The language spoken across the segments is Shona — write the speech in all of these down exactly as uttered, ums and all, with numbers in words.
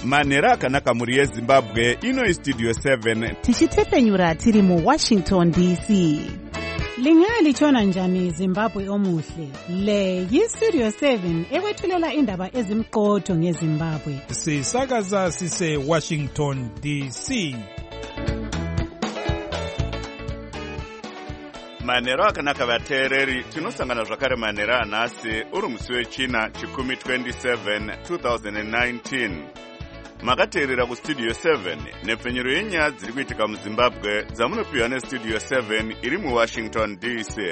manhero akanaka muri yezimbabwe. Ino istudio seven tichitefenyura tiri mu Washington D C. Lingali chona njani Zimbabwe omuhle. Le yi-Studio seven ekwethulela indaba ezimqotho ngeZimbabwe. Sisakaza sise Washington D C. manhero akanaka vateereri, tinosangana zvakare manhero anhasi uri musi wechina chikumi twenty-seven twenty nineteen. Makateerera kustudio seven nepfenyuro yenyaya dziri kuitika muZimbabwe dzamunopiwa nestudio seven iri muWashington D C.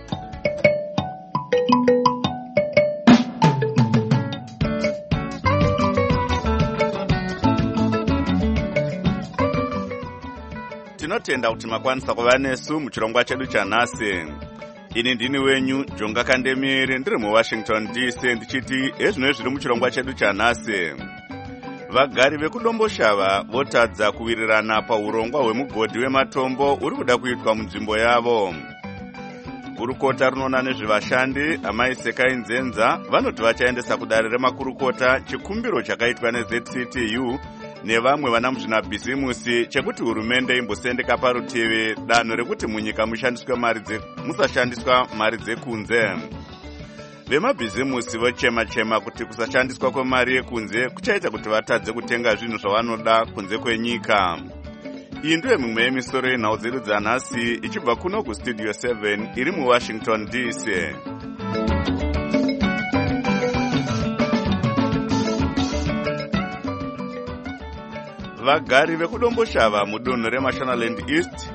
Tinotenda kuti makwanisa kuva nesu muchirongwa chedu chanhasi. Ini ndini wenyu Jonga Kandemire ndiri muWashington D C ndichiti ezvino zviri muchirongwa chedu chanhasi. Vagari vekudomboshava votadza kuwirirana paurongwa hwemugodhi wematombo uri kuda kuitwa munzvimbo yavo. Kurukota runoona nezvevashandi amai Sekai Nzenza vanoti vachaendesa kudare remakurukota chikumbiro chakaitwa neZ C T U nevamwe vana muzvinabhizimusi chekuti hurumende imbosendeka parutivi danho rekuti munyika mushandiswe mari dze musashandiswa mari dzekunze. Vemabhizimusi vochema-chema kuti kusashandiswa kwemari yekunze kuchaita kuti vatadze kutenga zvinhu zvavanoda kunze kwenyika. Iyi ndiyo mimwe yemisoro yenhau dzedu dzanhasi ichibva kuno kustudio seven iri muWashington D C. Vagari vekudomboshava mudunhu reMashonaland East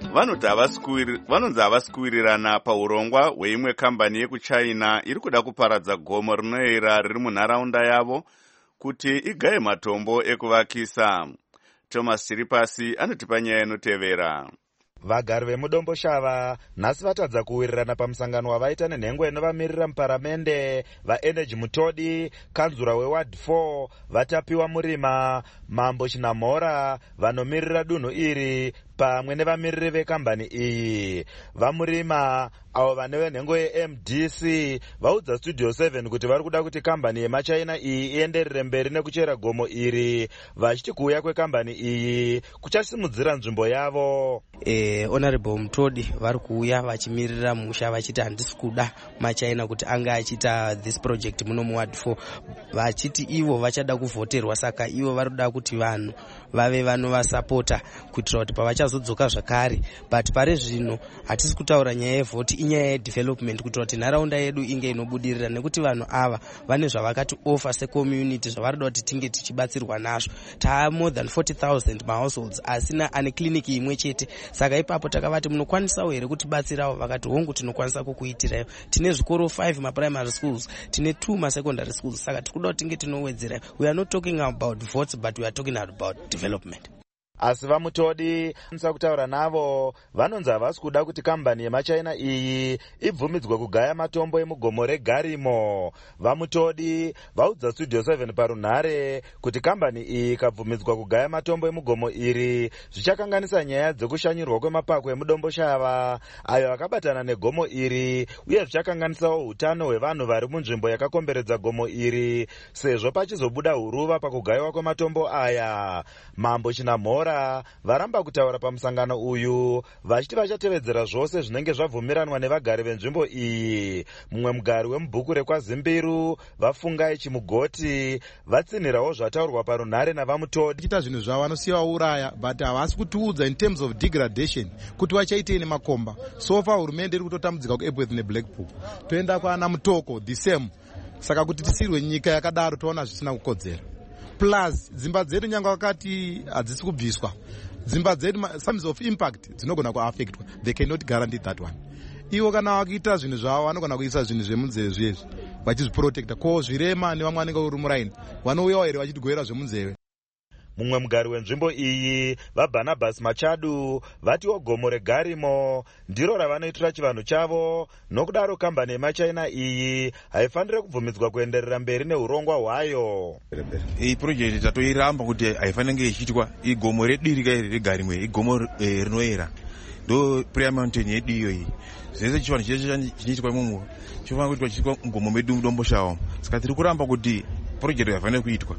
vanonzi havasikuwirirana paurongwa hweimwe kambani yekuchina iri kuda kuparadza gomo rinoyera riri munharaunda yavo kuti igaye matombo ekuvakisa. Thomas Chiripasi anotipa nyaya inotevera. Vagari vemudomboshava nhasi vatadza kuwirirana pamusangano wavaita nenhengo inovamirira muparamende vaEnergy Mutodi, kanzura weward four, vatapiwa Murima, Mambo Chinamhora vanomirira dunhu iri pamwe nevamiriri vekambani iyi. VaMurima avo vane venhengo yeM D C vaudza Studio seven kuti vari kuda kuti kambani yemachina iyi ienderere mberi nekuchera gomo iri, vachiti kuuya kwekambani iyi kuchasimudzira nzvimbo yavo. Eh, Honorable Mutodi vari kuuya vachimirira musha vachiti handisi kuda machina kuti anga achita this project muno muward four, vachiti ivo vachada kuvhoterwa, saka ivo vari kuda kuti vanhu vave vanovasapota kuitira kuti pavachazodzoka zvakare. But pare zvino hatisi kutaura nyaya yevhoti, inyaya yedevelopment kuitira kuti nharaunda yedu inge inobudirira, nekuti vanhu ava vane zvavakati offer secommunity zvavarida kuti tinge tichibatsirwa nazvo. Taa more than forty thousand mahouseholds asina ane kliniki imwe chete, saka ipapo takavati munokwanisawo here kutibatsirawo, vakati hongu tinokwanisa kukuitirayo. Tine zvikoro five maprimary schools, tine two masecondary schools, saka tikuda kuti tinge tinowedzerayo. We are not talking about votes, but we are talking about development. Asi vaMutodi vanisa kutaura navo vanonzi havasi kuda kuti kambani yemachina iyi ibvumidzwe kugaya matombo emugomo reGarimo. VaMutodi vaudza Studio seven parunhare kuti kambani iyi ikabvumidzwa kugaya matombo emugomo iri zvichakanganisa nyaya dzekushanyirwa kwemapako emudomboshava ayo akabatana negomo iri, uye zvichakanganisawo hutano hwevanhu vari munzvimbo yakakomberedza gomo iri, sezvo pachizobuda huruva pakugayiwa kwematombo aya. Mambo Chinamhora varamba kutaura pamusangano uyu vachiti vachatevedzera zvose zvinenge zvabvumiranwa nevagari venzvimbo iyi. Mumwe mugari wemubhuku rekwaZimbiru vafungai Chimugoti vatsinhirawo zvataurwa parunhare navaMutodi. Kita zvinhu zvavo vanosiya uraya, but havasi kutiudza in terms of degradation kuti vachaitei nemakomba. So far hurumende iri kutotambudzika kuEbworth neBlackpool, toenda kwaana Mutoko the same. Saka kuti tisirwe nyika yakadaro toona zvisina kukodzera. Plus dzimba dzedu nyanga vakati hadzisi kubviswa, dzimba dzedu sums of impact dzinogona kuaffectwa, they cannot guarantee that one. Ivo kana vakuita zvinhu zvavo vanogona kuisa zvinhu zvemunzeve zvizvi vachizviprotecta, ko zvirema nevamwe vanenge uri muraini vanouyawo here vachigoera zvemunzeve. Mumwe mugari wenzvimbo iyi vaBarnabas Machadu vatiwo gomo reGarimo ndiro ravanoitira chivanhu chavo, nokudaro kambani yemachina iyi haifanire kubvumidzwa kuenderera mberi neurongwa hwayo. Iyi project tatoiramba kuti haifanenge ichiitwa. Igomo redirika iri reGarimo, igomo rinoyera, ndo prayer mountain yedu iyo iyi. Zvese chivanhu chese chinoitwa imomo chofanira kuitwa chiitwa mugomo medu mudomboshava, saka tiri kuramba kuti project haifanire kuitwa.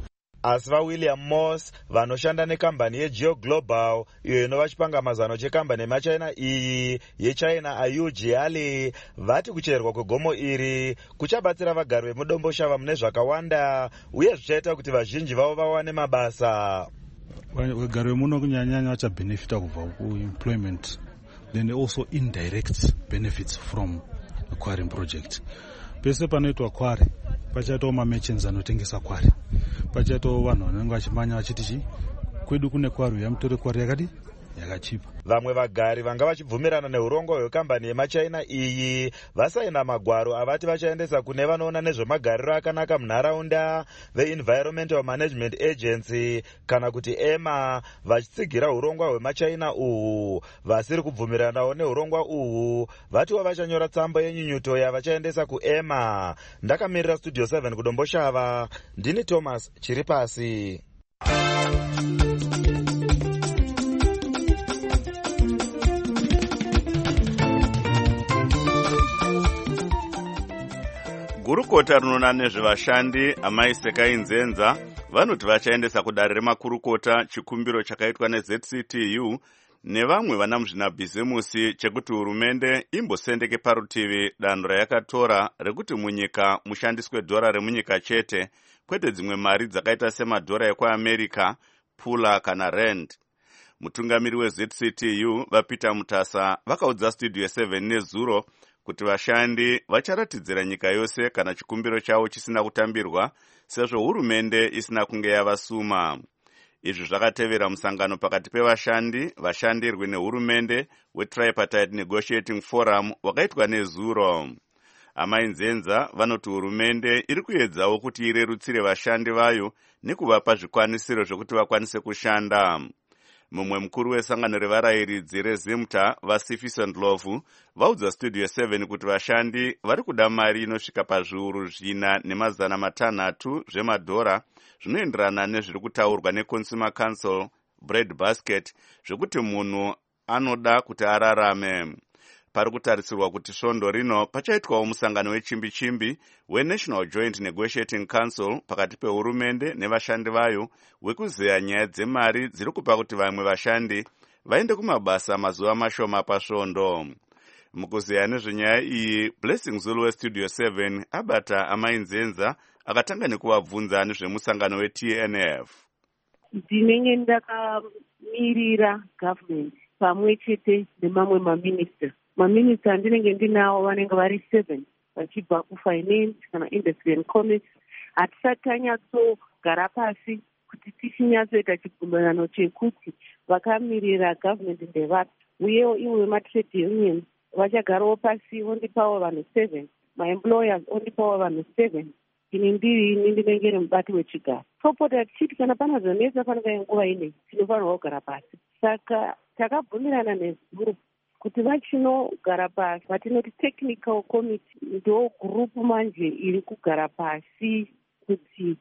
asi vaWilliam Moss vanoshanda nekambani yeGeo Global iyo inova chipangamazano chekambani yemachina iyi yechina Ayu Jiali vati kucherwa kwegomo iri kuchabatsira vagari vemudomboshava mune zvakawanda uye zvichaita kuti vazhinji vavo vawane mabasa. Vagari vemuno kunyanyanya vachabenefita kubva kuemployment, then also indirect benefits from the quarrying project. Pese panoitwa kwari pachaitawo mamechens anotengesa kwari, pachaitawo vanhu vanenge vachimanya vachiti chi kwedu kune kwari yamutore kwari yakadi yakachipa. Vamwe vagari vanga vachibvumirana neurongwa hwekambani yemachina iyi vasaina magwaro avati vachaendesa kune vanoona nezvemagariro akanaka munharaunda veEnvironmental Management Agency kana kuti EMA vachitsigira urongwa hwemachina uhu. Vasiri kubvumiranawo neurongwa uhu vatiwo vachanyora tsamba yenyunyuto yavachaendesa kuEMA. Ndakamirira Studio seven kudomboshava, ndini Thomas Chiripasi. Gurukota rinoona nezvevashandi Amai Sekai Nzenza vanoti vachaendesa kudare remakurukota chikumbiro chakaitwa neZ C T U nevamwe vana muzvinabhizimusi chekuti hurumende imbosendeke parutivi danho rayakatora rekuti munyika mushandiswe dhora remunyika chete kwete dzimwe mari dzakaita semadhora ekuAmerica, pula kana rand. Mutungamiri weZ C T U vaPeter Mutasa vakaudza Studio seven nezuro kuti vashandi vacharatidzira nyika yose kana chikumbiro chavo chisina kutambirwa sezvo hurumende isina kunge yavasuma. Izvi zvakatevera musangano pakati pevashandi, vashandirwi nehurumende weTripartite Negotiating Forum wakaitwa nezuro. Amai Nzenza vanoti hurumende iri kuedzawo kuti irerutsire vashandi vayo nekuvapa zvikwanisiro zvokuti vakwanise kushanda. Mumwe mukuru wesangano revarayiridzi rezimta vaSifiso Ndlovu vaudza Studio seven kuti vashandi vari kuda mari inosvika pazviuru zvina nemazana matanhatu zvemadhora zvinoenderana nezviri kutaurwa neConsumer Council Bread Basket zvekuti munhu anoda kuti ararame. Pari kutarisirwa kuti svondo rino pachaitwawo musangano wechimbi-chimbi weNational Joint Negotiating Council pakati pehurumende nevashandi vayo wekuzeya nyaya dzemari dziri kupa kuti vamwe vashandi vaende kumabasa mazuva mashoma pasvondo. Mukuzeya nezvenyaya iyi, Blessing Zulu weStudio seven abata Amai Nzenza akatanga nekuvabvunza nezvemusangano weT N F. Ndinenge ndakamirira government pamwe chete nemamwe maminista. Maminista andinenge ndinawo vanenge vari seven vachibva kufinance kana industry and commerce. Hatisati tanyatsogara pasi kuti tichinyatsoita chibvumirano chekuti vakamirira government ndevapi, uyewo ivo vematrade unions vachagarawo pasi vondipawo vanhu seven, maemployers ondipawo vanhu seven. Ini ndiri ini ndinenge iri mubati wechigaro. Topota tichiti kana pana zvonetsa panenge nguva ine tinofanirwa kugara pasi. Saka takabvumirana nezuro kuti vachinogara pasi vatinoti technical committee ndo gurupu manje iri kugara pasi kuti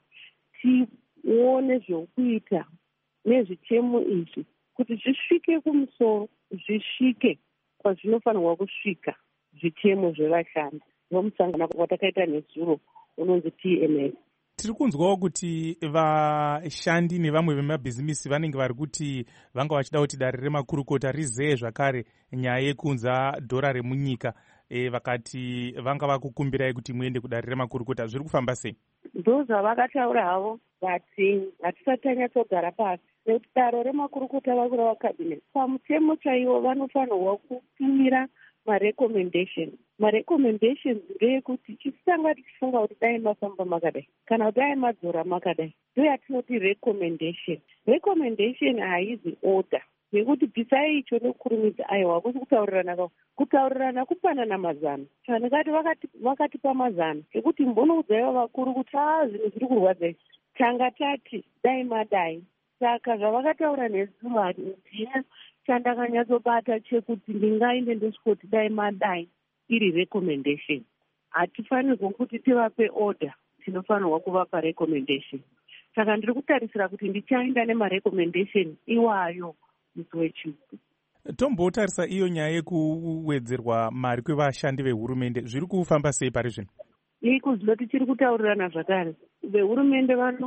tione zvokuita nezvichemo izvi kuti zvisvike kumusoro, zvisvike kwazvinofanirwa kusvika zvichemo zvevashandi vomusangano watakaita nezuro unonzi T N S. Tiri kunzwawo kuti vashandi nevamwe vemabhizimisi vanenge vari kuti vanga vachida kuti dare remakurukota rizeye zvakare nyaya yekunza dhora remunyika. E, vakati vanga vakukumbirai kuti muende kudare remakurukota. Zviri kufamba sei? Ndo zvavakataura havo vati hatisati tanyatsogara pasi nekuti dare remakurukota vakura vakabineti pamutemo chaiwo vanofanirwa kupimira marecommendation. Marecommendations ndeyekuti chisanga tichifunga kuti dai mafamba makadai kana kuti dai madzora makadai, ndo yatinoti recommendation. Recommendation haizi order nekuti bvisai icho nekurumidza aiwa hakusi kutaurirana kwavo. Kutaurirana kupanana mazana. Chandikati vakati vakatipa mazana ekuti mbonoudzaiva vakuru kuti aa zvinhu zviri kurwadza izvi tanga tati dai madai. Saka zvavakataura nezuva ndine chandakanyatsobata chekuti ndingainde ndosvoti dai madai iri recommendation. Hatifanirwi kuti tivape order, tinofanirwa kuvapa recommendation. Saka ndiri kutarisira kuti ndichaenda nemarecommendation iwayo musi wechiuku. Tombotarisa iyo nyaya yekuwedzerwa mari kwevashandi vehurumende, zviri kufamba sei pari zvino? Iko zvinoti tiri kutaurirana zvakare. Vehurumende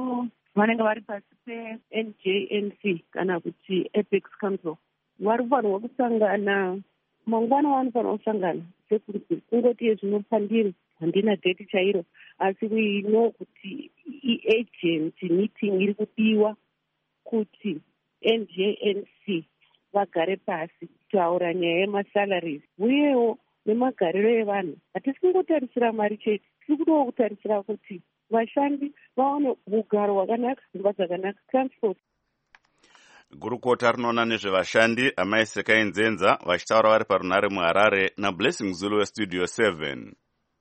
vanenge vari pasi pe-N J N C kana kuti Apex Council vari kufanirwa kusangana mangwana vanofanirwa kusangana sekuti kungoti zvinopandiri handina date chairo asi we know kuti i-agent meeting iri kudiwa kuti N J N C vagare pasi kutaura nyaya yemasalaries uyewo nemagariro evanhu. Hatisi kungotarisira mari chete, tiri kudawo kutarisira kuti vashandi vaone ugaro hwakanaka, dzimba dzakanaka, transport. Gurukota rinoona nezvevashandi Amai Sekai Nzenza vachitaura vari parunare muHarare naBlessing Zulu weStudio seven.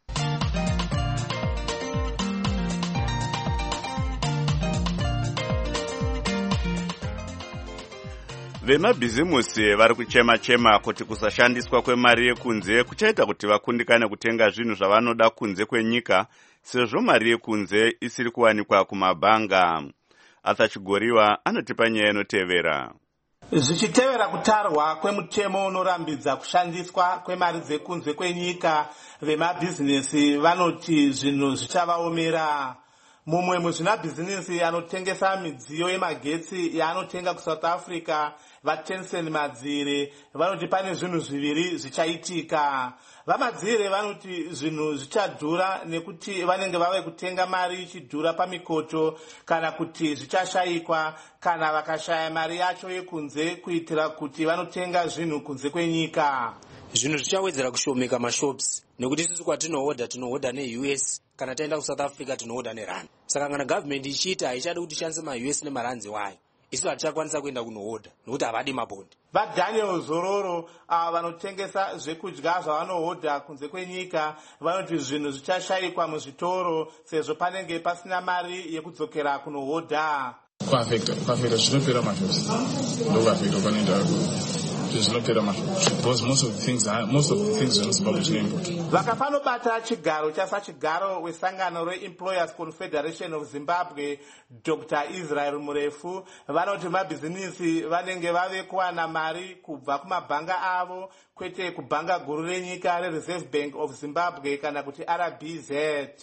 Vemabhizimusi vari kuchema-chema kuti kusashandiswa kwemari yekunze kuchaita kuti vakundikane kutenga zvinhu zvavanoda kunze kwenyika sezvo mari yekunze isiri kuwanikwa kumabhanga. Arthur Chigoriwa anotipa nyaya inotevera. Zvichitevera kutarwa kwemutemo unorambidza kushandiswa kwemari dzekunze kwenyika, vemabhizinesi vanoti zvinhu zvichavaomera. Mumwe muzvinabhizinesi anotengesa midziyo yemagetsi yaanotenga kuSouth Africa, vaTensen Madzire, vanoti pane zvinhu zviviri zvichaitika. VaMadzire vanoti zvinhu zvichadhura nekuti vanenge vave kutenga mari ichidhura pamikoto kana kuti zvichashayikwa kana vakashaya mari yacho yekunze kuitira kuti vanotenga zvinhu kunze kwenyika. Zvinhu zvichawedzera kushomeka mashops nekuti sisi kwatinohodha tinohodha ne-U S kana taenda kuSouth Africa tinohodha nerand. Saka kana government ichiita haichadi kuti ishandise ma-U S nemaranzi wayo, isu hatichakwanisa kuenda kunohodha nekuti havadi mabondi. VaDaniel Zororo ava vanotengesa zvekudya zvavanohodha kunze kwenyika vanoti zvinhu zvichashayikwa muzvitoro sezvo panenge pasina mari yekudzokera kunohodha. Kwafekta kwafekta zvinopera mashops ndokwafekta panoenda zvinopera mashops because most of the things most of the things zvinosimbabwe zvinoimport. Vakapanobata chigaro chasachigaro wesangano reEmployers Confederation of Zimbabwe, Doctor Israel Murefu, vanoti mabhizinisi vanenge vave kuwana mari kubva kumabhanga avo kwete kubhanga guru renyika reReserve Bank of Zimbabwe kana kuti R B Z.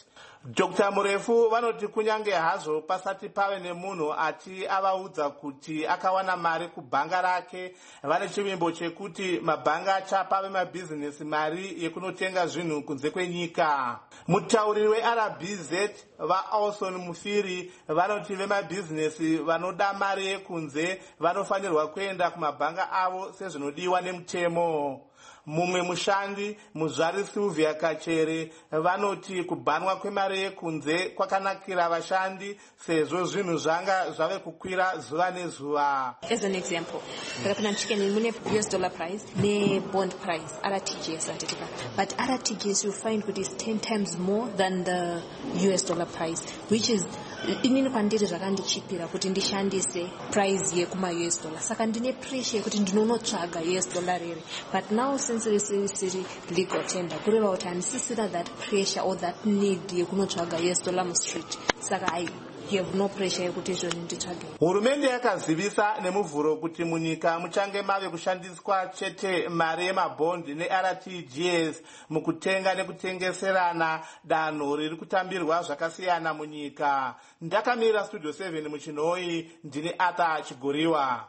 Doctor Murefu vanoti kunyange hazvo pasati pave nemunhu ati avaudza kuti akawana mari kubhanga rake, vane chivimbo chekuti mabhanga achapa vemabhizinesi mari yekunotenga zvinhu kunze kwenyika. Mutauriri weR B Z vaAlson Mufiri vanoti vemabhizinesi vanoda mari yekunze vanofanirwa kuenda kumabhanga avo sezvinodiwa nemutemo. Mumwe mushandi Muzvari Sylvia Kachere vanoti kubhanwa kwemari yekunze kwakanakira vashandi sezvo zvinhu zvanga zvave kukwira zuva nezuva. As an example, takapinda chicken mune U S dollar price ne bond price R T G S antitika, but R T G S you find that is ten times more than the U S dollar price, which is inini pandiri zvakandichipira kuti ndishandise price yekuma U S dollar, saka ndine pressure kuti ndinonotsvaga U S dollar rere, but now since risiri legal tender kureva kuti handisisira that pressure or that need yekunotsvaga U S dollar mustreet, saka I have no pressure yekuti izvoni nditsvage. Hurumende yakazivisa nemuvhuro kuti munyika muchange mave kushandiswa chete mari yemabhondi neR T G S mukutenga nekutengeserana, danho riri kutambirwa zvakasiyana munyika. Ndakamira Studio seven muChinoi, ndine Arthur Chigoriwa.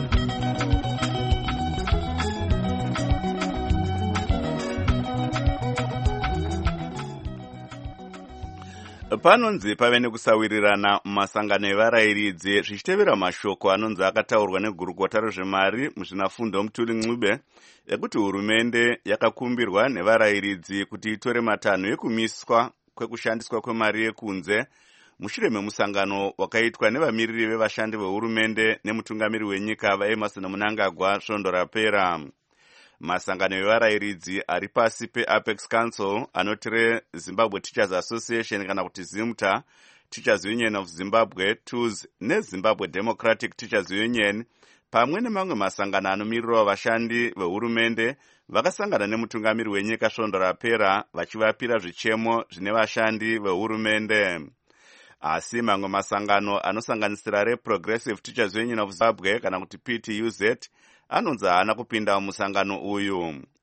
Panonzi pave nekusawirirana mumasangano evarayiridzi zvichitevera mashoko anonzi akataurwa negurukota rezvemari muzvinafundo Mutuli Ncube ekuti hurumende yakakumbirwa nevarayiridzi kuti itore matanho ekumiswa kwekushandiswa kwemari yekunze mushure memusangano wakaitwa nevamiriri vevashandi vehurumende nemutungamiri wenyika vaEmmerson Mnangagwa svondo rapera. Masangano evarayiridzi ari pasi peApex Council anoti Zimbabwe Teachers Association kana kuti ZIMTA, Teachers Union of Zimbabwe T U Z neZimbabwe Democratic Teachers Union pamwe nemamwe masangano anomirira vashandi vehurumende vakasangana nemutungamiri wenyika svondo rapera vachivapira zvichemo zvine vashandi vehurumende. Asi mamwe masangano anosanganisira reProgressive Teachers Union of Zimbabwe kana kuti P T U Z anonzi haana kupinda musangano uyu.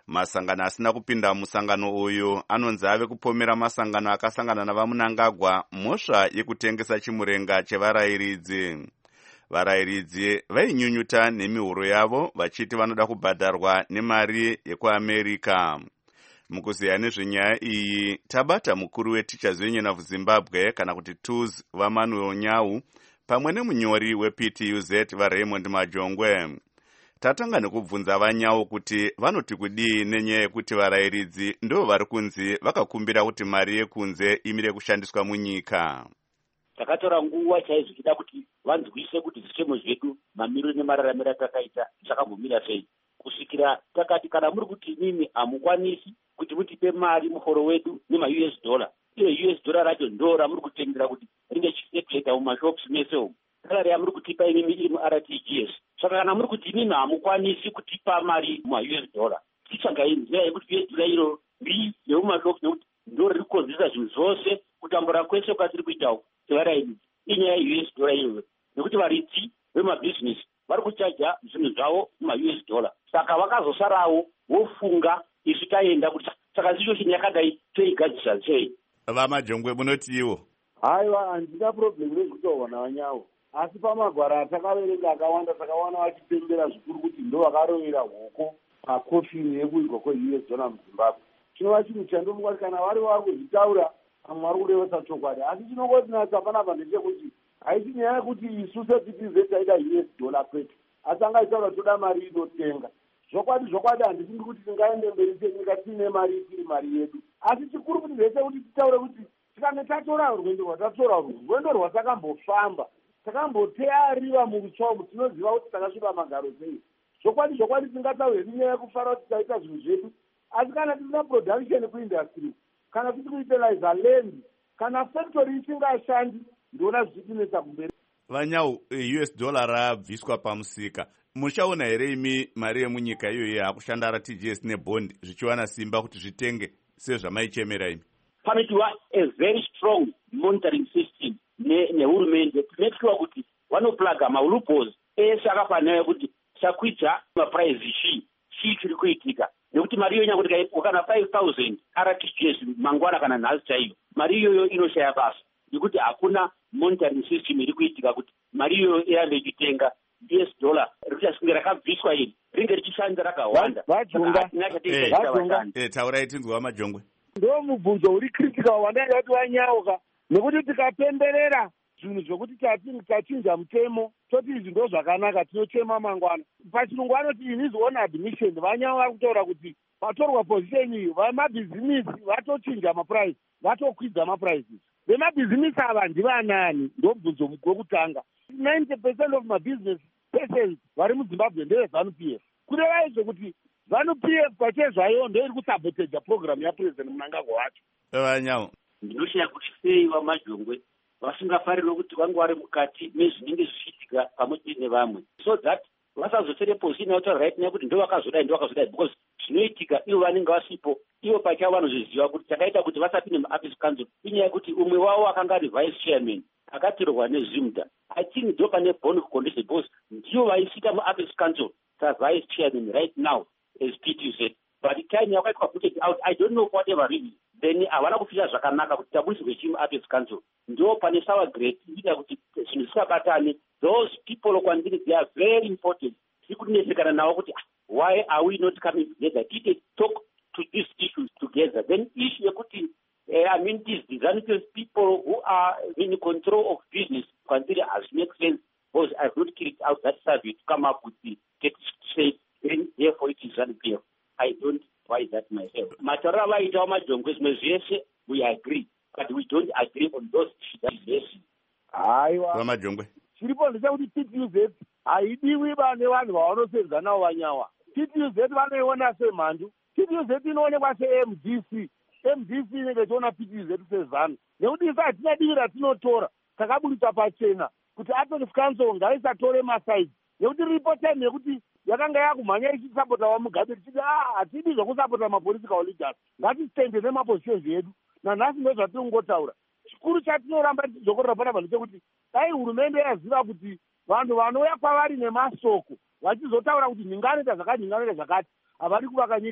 Masangano asina kupinda musangano uyu anonzi ave kupomera masangano akasangana navaMunangagwa mhosva yekutengesa chimurenga chevarayiridzi. Varayiridzi vainyunyuta nemihoro yavo vachiti vanoda kubhadharwa nemari yekuAmerica. Mukuziya nezvenyaya iyi tabata mukuru weTeachers Union of Zimbabwe kana kuti T U Z vaManuel Nyau pamwe nemunyori weP T U Z vaRaymond Majongwe. Tatanga nekubvunza vaNyau kuti vanoti kudii nenyaya yekuti varayiridzi ndo vari kunzi vakakumbira kuti mari yekunze imire kushandiswa munyika. Takatora nguva chaizvo chida kuti vanzwise kuti zvitemo zvedu mamiro nemararamiro atakaita zvakambomira sei. Kusvikira takati kana muri kuti nini hamukwanisi kuti mutipe mari muhoro wedu nema-U S dollar. Iyo U S dollar racho ndo ramuri kutendera kuti ringe chisekuleta mumashops mese umu. Salari yamuri kutipa inimi iri mu-R T G S. Saka kana muri kuti nini hamukwanisi kutipa mari muma-U S dollar. Tichagai nzira yekuti U S dollar iro ri yemumashops nekuti ndo riri kukonzeresa zvinhu zvose kutambura kwese kwatiri kuita uku. Sevarayiridzi inyaya ye-U S dollar iyoyo nekuti varidzi vemabhizinesi vari kuchaja zvinhu zvavo muma-U S dollar. Saka vakazosarawo vofunga isu taenda kuti saka situation yakadai toigadzisa sei. VaMajongwe munoti iwo? Haiwa, handina problem nekutaurwa naVaNyau, asi pamagwara atakaverenga akawanda takawana vachipembera zvikuru kuti ndo vakarovera hoko pakofini yekuigwa kwe-U S dollar muZimbabwe. Chinova chinhu chandomungwati kana vari vari kuzvitaura vamwe vari kurevesa chokwadi, asi chinongoti natsa panapa ndechekuti haisi nyaya yekuti isu seP T Z taida U S dollar kwete, asi angaitaura toda mari inotenga. Zvokwadi zvokwadi handifungi kuti tingaende mberi senyika tiine mari tiri mari yedu, asi chikuru kuti zvese kuti titaure kuti tikange tatora rwendo rwatatora rwendo rwatakambofamba takamboteariva murutsva umu tinoziva kuti takasviba magaro sei. Zvokwadi zvokwadi tingataure nenyaya yekufara kuti taita zvinhu zvedu, asi kana tisina production kuindustry, kana tiri kuutiliza land, kana factory isingashandi, ndiona zvichitinetsa kumberi. VaNyau, U S dollar rabviswa pamusika. Muchaona here imi mari yemunyika iyoyi yakushanda R T G S nebond zvichiwana simba kuti zvitenge sezvamaichemera imi? Panotiwa a very strong monitoring system nehurumende to make sure kuti vanoplaga maloopholes ese akafanira kuti chakwidza maprice chii chii chiri kuitika, nekuti mari iyoyo nyakuti ukana five thousand R T G S mangwana kana nhasi chaiyo, mari iyoyo inoshaya basa nekuti hakuna monitoring system iri kuitika kuti mari iyoyo irambe ichitenga U S dollar richasvinge rakabviswa iri ringe richishanda rakawanda. Vajunga, taurai tinzwa VaMajongwe. Ndo mubvunzo uri critical wandanga kuti wanyauka, nekuti tikapemberera zvinhu zvokuti tachinja mutemo toti izvi ndo zvakanaka tinochema mangwana. Pachirungu vanoti in his own admission VaNyau vari kutaura kuti patorwa position iyi vamabhizimisi vatochinja maprice, vatokwidza maprices. Vemabhizimisi ava ndivanani? Ndo mubvunzo wekutanga. ninety percent of mabusiness persons vari muZimbabwe ndeve-ZANU-P F. Kureva izvo kuti ZANU-P F pachezvayo ndo iri kusaboteja program yaPresident Mnangagwa wacho. VaNyau, ndinoshaya kuti sei VaMajongwe vasingafariri kuti vange vari mukati mezvinenge zvichiitika pamwe chete nevamwe, so that vasazotore position yakuti right nekuti ndo vakazodai ndo vakazodai, because zvinoitika ivo vanenge vasipo, ivo pachavo vanozviziva kuti chakaita kuti vasapinde muApex Council inyaya yekuti umwe wavo akanga ari vice chairman akatirwa neZimda. I think ndo pane bond condition because ndivo vaisika muApex Council savice chairman right now as P T U Z, but the time yakaitwa put out I don't know whatever really, then havana kufira zvakanaka kuti tabudiswe chi muApex Council. Ndo pane sour grade ita kuti zvinhu zvisabatane. Those people kwandiri they are very important. Sikunesekana navo kuti why are we not coming together, did talk to these issues together. Then issue yekuti uh, I mean these disadvantaged people who are in control of business consider as make sense, because I've not carried out that survey to come up with the text say then therefore it is ZANU-P F. I don't buy that myself. Matara vaita VaMajongwe zvimwe zvese we agree, but we don't agree on those issues. Haiwa VaMajongwe, chiripo ndechekuti P T U Z haidiwi vane vanhu vavanoseenza navo VaNyau. P T U Z vanoiona semhandu. P T U Z inoonekwa se-M D C. M D C inenge ichiona P T U Z sezano, nekuti isa hatina divi ratinotora takabudisa pachena kuti Apex Council ngaisatore masaidzi, nekuti ripo time yekuti yakanga yakumhanya ichisapota vaMugabe tichiti ah hatidi zvokusapota mapolitical leaders, ngatisitende nemapositions edu. Nanhasi ndo zvatiri kungotaura. Chikuru chatinoramba tichizokorera panapa ndechekuti dai hurumende yaziva kuti vanhu vanouya kwavari nemasoko vachizotaura kuti nhinganoita zvakati nhinganoita zvakati havadi kuvaka nyika,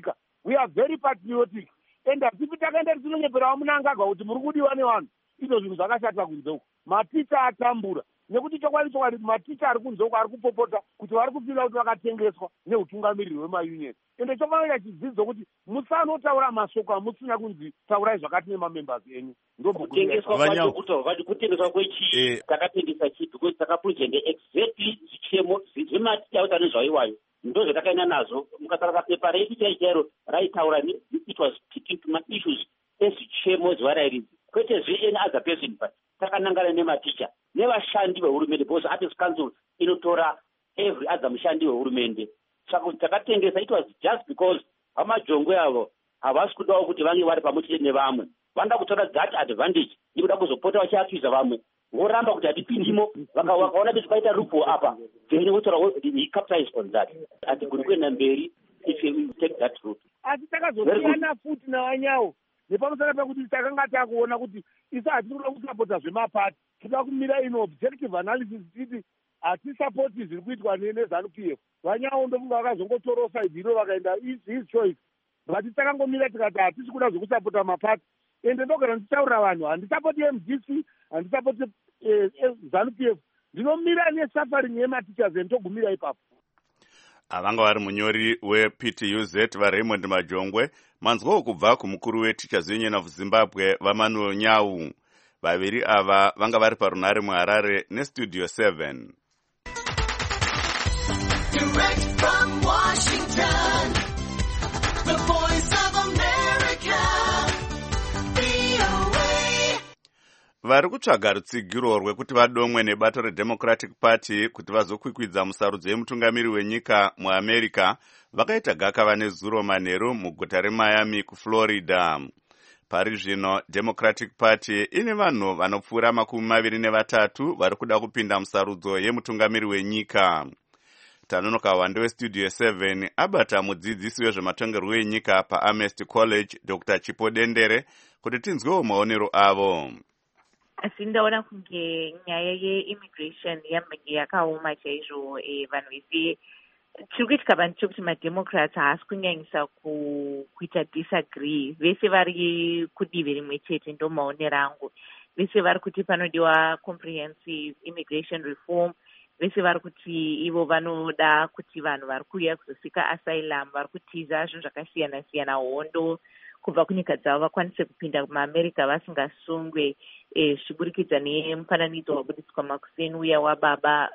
we are very patriotic and hatipi takaenda tisinonyeperawo munangagwa kuti muri kudiwa nevanhu izvo zvinhu zvakashata kunze uko. Maticha atambura nekuti chokwadi chokwadi maticha ari kunze uko ari kupopota kuti vari kufira kuti vakatengeswa neutungamiriri hwemayunion. Ende chokwadi chidzidzo kuti musanotaura masoko amusina kunzi taurai zvakati nemamembers enyu. Kutengeswa kwacho kuti kutengeswa kwechi takatengesa chi because takapurezende exactly zvichemo zvematicha kuti anezvaiwayo ndo zvatakaenda nazo. Mukasara pepa redu chairo raitaura it was sticking to my issues ezvichemo zvarairidzi kwete zveeni as a person but takanangana nematicha nevashandi vehurumende because artist council inotora every other mushandi wehurumende. Saka kuti takatengesa it was just because vamajongwe avo havasi kudawo kuti vange vari pamwechete nevamwe, vanoda kutora that advantage ikuda kuzopota vachiakwiza vamwe voramba kuti hatipindimo vakaona kuti paita rupo apa then votora he capitalize on that. Hatigoni kuenda mberi if we take that route. Asi takazosiyana futi navanyawo nepamusana pekuti takanga takuona kuti isa hatinoda kusapota zvemapati, tinoda kumira ino objective analysis titi hatisapoti zviri kuitwa nezanu P F. Vanyawo ndofunga vakazongotora side ino vakaenda his choice, but takangomira tikati hatisi kuda zvekusapota mapati. Ende ndogara ndichitaurira vanhu handisapoti M D C handisapoti zanu P F, ndinomira nesuffering yematichers endogumira ipapo. Avanga vari munyori weP T U Z vaRaymond Majongwe, manzwawo kubva kumukuru weTeachers Union of Zimbabwe vaManuel Nyau. Vaviri ava vanga vari parunhare muHarare neStudio seven. Direct from Washington, the voice of America, V O A. Vari kutsvaga rutsigiro rwekuti vadomwe nebato reDemocratic Party kuti vazokwikwidza musarudzo yemutungamiri wenyika muAmerica vakaita gakava nezuro manheru muguta reMiami kuFlorida. Pari zvino Democratic Party ine vanhu vanopfuura makumi maviri nevatatu vari kuda kupinda musarudzo yemutungamiri wenyika. Tanonoka wande weStudio seven abata mudzidzisi wezvematongerwo enyika paAmherst College Doctor Chipo Dendere kuti tinzwewo maonero avo. Asi ndaona kunge nyaya yeimmigration yambenge yakaoma chaizvo. Vanhu vese chiri kuitika vanhu chokuti mademocrats haasi kunyanyisa kuita disagree, vese vari kudivi rimwe chete, ndo maonero angu. Vese vari kuti panodiwa comprehensive immigration reform, vese vari kuti ivo vanoda kuti vanhu vari kuuya kuzosika asylum vari kutiza zvinhu zvakasiyana siyana, hondo kubva kunyika dzavo vakwanise kupinda kumaamerica vasingasungwe, zvichibudikidza nemufananidzo wabudiswa makuseni uya wababa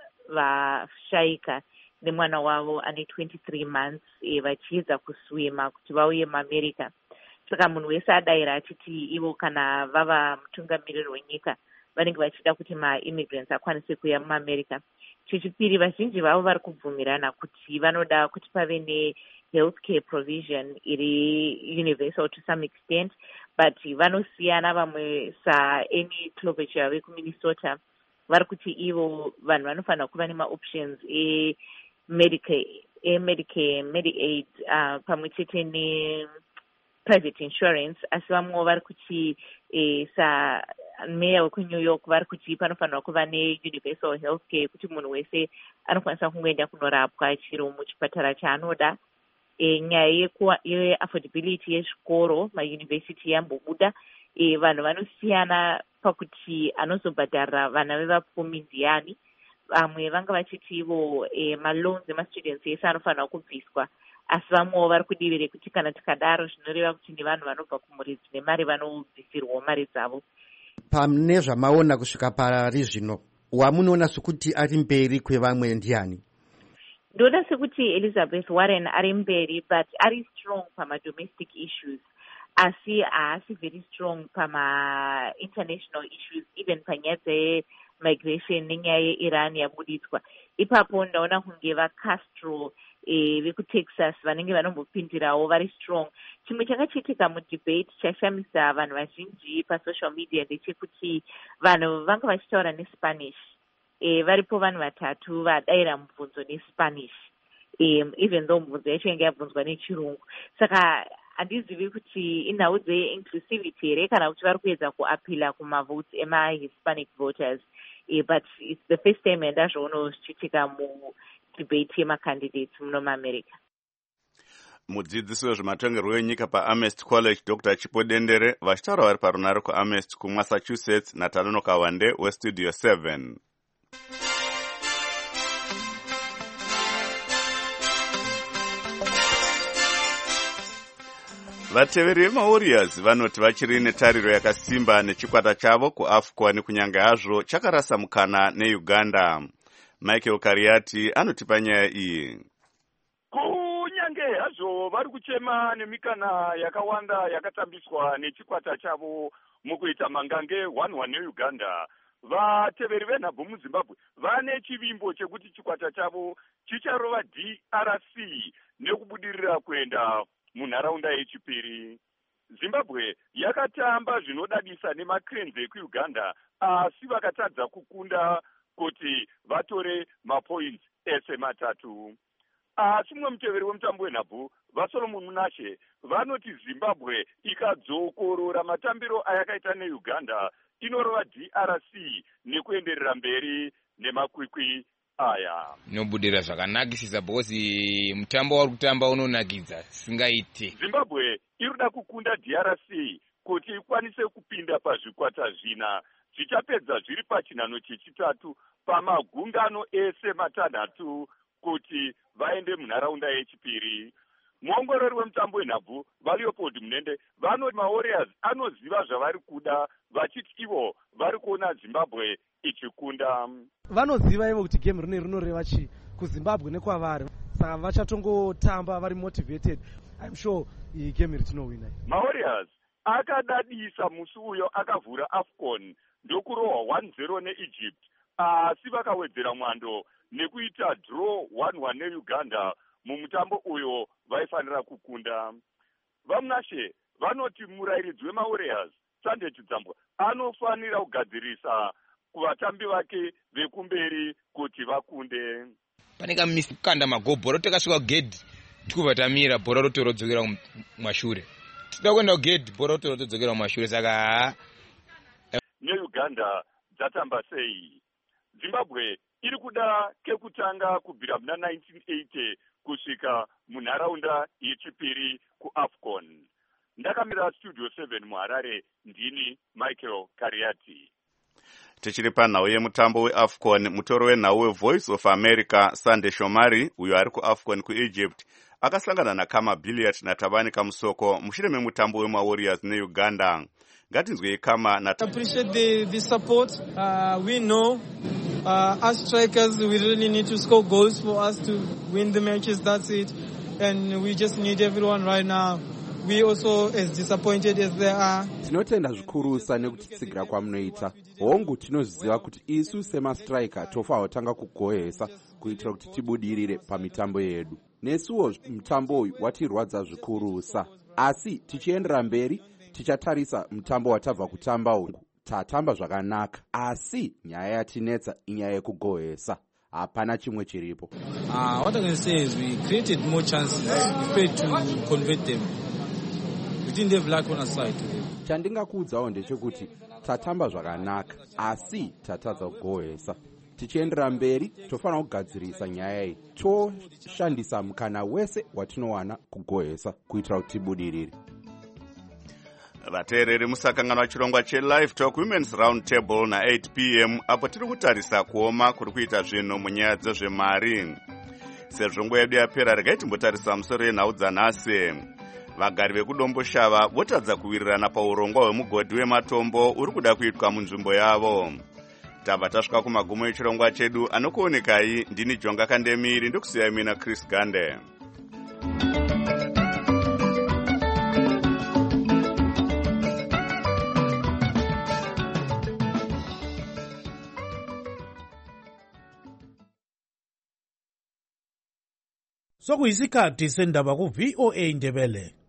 vashaika nemwana wavo ane twenty-three months vachiedza kuswima kuti vauye muAmerica. Saka munhu wese adayira achiti ivo kana vava mutungamiriri wenyika vanenge vachida kuti maimmigrants akwanise kuuya muAmerica. Chechipiri, vazhinji vavo vari kubvumirana kuti vanoda kuti pave nehealthcare provision iri universal to some extent, but vanosiyana. Vamwe saAmy Klobuchar vekuMinnesota vari kuti ivo vanhu vanofanira kuva nemaoptions e Medicare, e Medicare, Medicaid uh, pamwe chete ne private insurance. Asi vamwe vari kuti e, sa meya wekuNew York vari kuti panofanira kuva neuniversal healthcare kuti munhu wese anokwanisa kungoenda kunorapwa chiro muchipatara chaanoda. E, nyaya yeaffordability yezvikoro mayunivhesiti yambobuda. E, vanhu vanosiyana pakuti anozobhadharira vana vevapfumi ndiani. Vamwe vanga vachiti ivo e, maloans emastudents ese anofanira kubviswa, asi vamwewo vari kudivi rekuti kana tikadaro zvinoreva kuti ni vanhu vanobva kumhuri dzine mari vanobvisirwawo mari dzavo. Pane zvamaona kusvika pari zvino, wamunoona sekuti ari mberi kwevamwe ndiani? Ndoona sekuti Elizabeth Warren ari mberi, but ari strong pamadomestic issues, asi haasi very strong pama-international issues, even panyaya dzemigration nenyaya yeIran yabuditswa. Ipapo ndaona kunge vaCastro e, vekuTexas vanenge vanombopindirawo vari strong. Chimwe chakachitika mudebate chashamisa vanhu vazhinji pasocial media ndechekuti vanhu vanga vachitaura neSpanish. E, varipo vanhu vatatu vadayira mubvunzo neSpanish, e, even though mubvunzo yacho yange yabvunzwa nechirungu. Saka handizivi kuti inhau dze-inclusivity here kana kuti vari kuedza kuapila kumavotes ema-Hispanic voters. E, but it's the first time endazvoonawo zvichiitika mudebate yemacandidates muno muAmerica. mudzidzisi wezvematongerwo enyika paamherst college dr Chipo Dendere vachitaura vari parunare kuamherst kumassachusetts naTanono Kawande westudio seven. Vateveri vemawarriors vanoti vachiri netariro yakasimba nechikwata chavo kuAFCON kunyange hazvo chakarasa mukana neUganda. Michael Kariati anotipa nyaya iyi. Kunyange hazvo vari kuchema nemikana yakawanda yakatambiswa nechikwata chavo mukuita mangange one one neUganda, vateveri venhabvu muZimbabwe vane chivimbo chekuti chikwata chavo chicharova D R C nekubudirira kuenda munharaunda yechipiri. Zimbabwe yakatamba zvinodadisa nemaCranes ekuUganda asi vakatadza kukunda kuti vatore mapoints ese matatu. Asi mumwe muteveri wemutambo wenhabvu vaSolomon Munashe vanoti Zimbabwe ikadzokorora matambiro ayakaita neUganda inorova D R C nekuenderera mberi nemakwikwi aya. Nobudira zvakanakisisa bosi mutambo wari kutamba unonakidza singaite. Zimbabwe irikuda kukunda D R C kuti ikwanise kupinda pazvikwata zvina zvichapedza zviri pachinhano chechitatu pamagungano ese matanhatu kuti vaende munharaunda yechipiri. Muongorori wemutambo wenhabvu vaLeopold Munende vanoti maWarriors anoziva zvavari kuda vachiti ivo vari kuona Zimbabwe ichikunda. Vanoziva ivo kuti game rino rinoreva chi kuZimbabwe nekwavari, saka vachatongotamba vari motivated. I'm sure iyi game ritinowina. maWarriors akadadisa musi uyo akavhura AFCON ndokurohwa one zero neEgypt, asi vakawedzera mwando nekuita draw one one neUganda mumutambo uyo vaifanira kukunda. Vamunashe vanoti murairidzi wemaWarriors Sunday Chidzambwa anofanira kugadzirisa kuvatambi vake vekumberi kuti vakunde. Pane kamisi kukanda magoo, bhora rotokasvika kugedhi tikuvatamira, bhora rotorodzokera kumashure. Tida kuenda kugedhi, bhora rotorodzokera kumashure, saka neUganda dzatamba sei? Zimbabwe iri kuda kekutanga kubvira muna nineteen eighty kusvika munharaunda yechipiri kuAFCON. Ndakamira studio seven muHarare, ndini Michael Kariati. Tichiri panhau yemutambo weAFCON, mutoro wenhau weVoice of America Sunday Shomari uyo ari kuAFCON kuEgypt akasangana naKama Billiat naTabani Kamusoko mushure memutambo wemaWarriors neUganda. Ngatinzwei Kama nat appreciate the, the support. Uh, we know uh, as strikers we really need to score goals for us to win the matches, that's it. And we just need everyone right now. We also as disappointed as they are. Tinotenda zvikurusa nekutitsigira kwamunoita. Hongu tinoziva kuti isu semastriker tofa tanga kugohesa kuitira kuti tibudirire pamitambo yedu. Nesuwo mutambo uyu watirwadza zvikurusa. Asi tichiendera mberi tichatarisa mutambo watabva kutamba uyu. Tatamba zvakanaka. Asi nyaya yatinetsa inyaya yekugohesa. Hapana chimwe chiripo. Uh, what I can say is we created more chances. We failed to convert them. We didn't have luck on our side. Chandingakuudzawo ndechekuti tatamba zvakanaka asi tatadza kugohesa. Tichiendera mberi tofanira kugadzirisa nyaya iyi. Toshandisa mukana wese watinowana kugohesa kuitira kuti tibudirire. Vateereri musakangana chirongwa cheLive Talk Women's Round Table na eight p m apo tiri kutarisa kuoma kuri kuita zvinhu munyaya dzezvemari. Sezvo nguva yedu yapera, regai timbotarisa musoro yenhau dzanhasi. Vagari vekudomboshava votadza kuwirirana paurongwa hwemugodhi wematombo uri kuda kuitwa munzvimbo yavo. Tabva tasvika kumagumo echirongwa chedu. Anokuonekai ndini Jonga Kandemiri, ndokusiyai mina Chris Gande. Sokuyisikhathi sendaba ku V O A Ndebele.